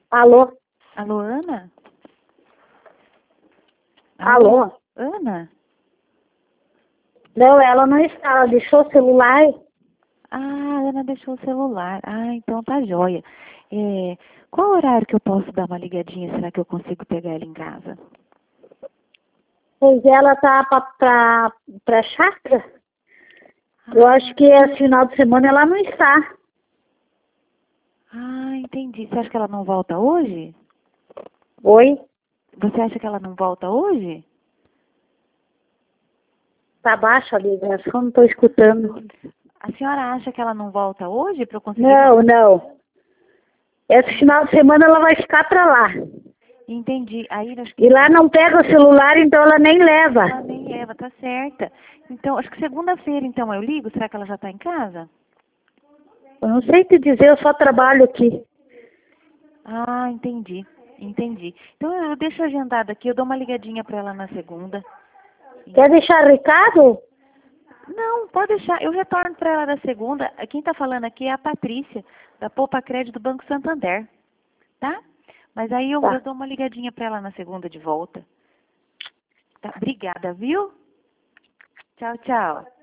Alô? Alô, Ana? Alô? Ana? Não, ela não está, ela deixou o celular. Ah, a Ana deixou o celular. Ah, então tá joia. Qual horário que eu posso dar uma ligadinha? Será que eu consigo pegar ela em casa? Pois ela tá pra chácara. Eu acho que esse final de semana ela não está. Ah, entendi. Você acha que ela não volta hoje? Oi? Você acha que ela não volta hoje? Tá baixo ali, acho que eu não estou escutando. A senhora acha que ela não volta hoje para eu conseguir... Não. Esse final de semana ela vai ficar pra lá. Entendi. Aí acho que E lá não pega o celular, então ela nem leva. ela nem leva, tá certa. Então, acho que segunda-feira, então, eu ligo. Será que ela já tá em casa? Eu não sei te dizer, eu só trabalho aqui. Ah, entendi. Entendi. Então, eu deixo agendado aqui. Eu dou uma ligadinha para ela na segunda. Quer deixar recado? Não, pode deixar. Eu retorno para ela da segunda. Quem está falando aqui é a Patrícia, da Poupa Crédito do Banco Santander. Tá? Mas aí eu Tá. dou uma ligadinha para ela na segunda de volta. Tá? Obrigada, viu? Tchau, tchau.